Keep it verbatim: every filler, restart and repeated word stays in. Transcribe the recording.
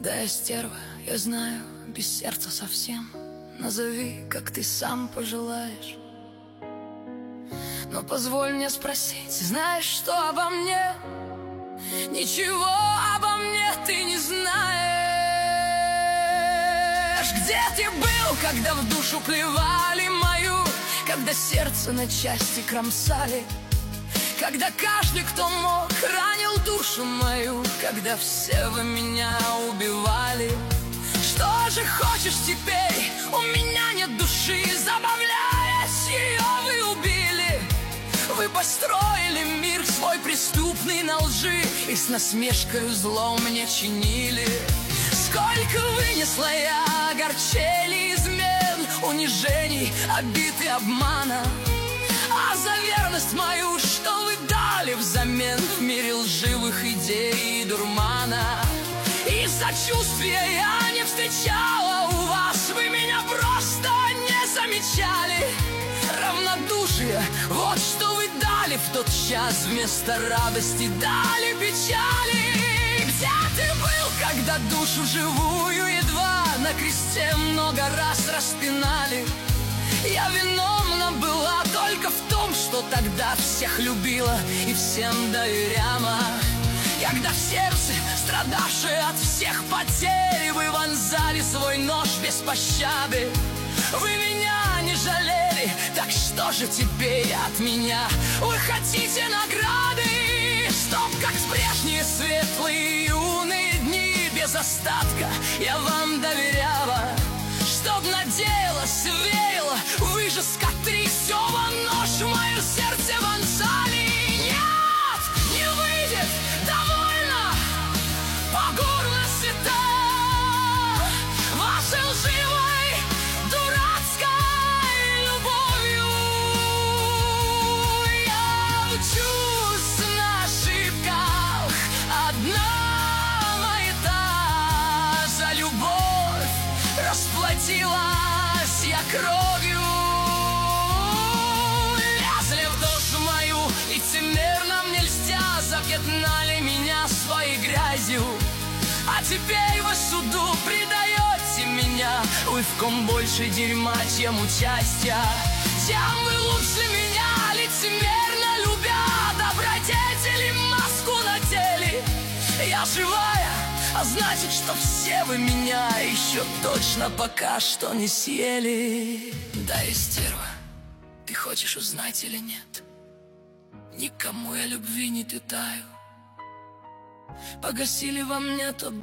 Да, я стерва, я знаю, без сердца совсем. Назови, как ты сам пожелаешь. Но позволь мне спросить, знаешь, что обо мне? Ничего обо мне ты не знаешь. Где ты был, когда в душу плевали мою, когда сердце на части кромсали, когда каждый, кто мог, ранил душу мою, когда все вы меня убивали? Что же хочешь теперь? У меня нет души, забавляясь, ее вы убили. Вы построили мир свой преступный на лжи и с насмешкой зло мне чинили. Сколько вынесла я огорчений, измен, унижений, обид и обмана. А за верность мою что вы дали взамен в мире лживых идей и дурмана? И сочувствия я не встречала у вас, вы меня просто не замечали. Равнодушие, вот что вы дали в тот час, вместо радости дали печали. Где ты был, когда душу живую едва на кресте много раз распинали? Я виновна была только в том, что тогда всех любила и всем доверяла. Когда в сердце, страдавшее от всех потерь, вы вонзали свой нож без пощады. Вы меня не жалели, так что же теперь от меня вы хотите награды? Чтоб как в прежние светлые юные дни без остатка я вам доверяла, чтоб надеялась, верила, вы же скоты, сёва нож в мое сердце вонзали. Нет, не выйдет, довольно, по горло сыта вашей лживой, дурацкой любовью. Я учусь на ошибках, одна моя за любовь расплатилась я кровью. Лезли в душу мою, лицемерно мне льстя, запятнали меня своей грязью. А теперь вы суду предаете меня, вы в ком больше дерьма, чем участия. Тем вы лучше меня, лицемерно любя, добродетели маску надели. Я живая, а значит, что все вы меня еще точно пока что не съели. Да, я стерва, ты хочешь узнать или нет? Никому я любви не питаю. Погасили во мне тот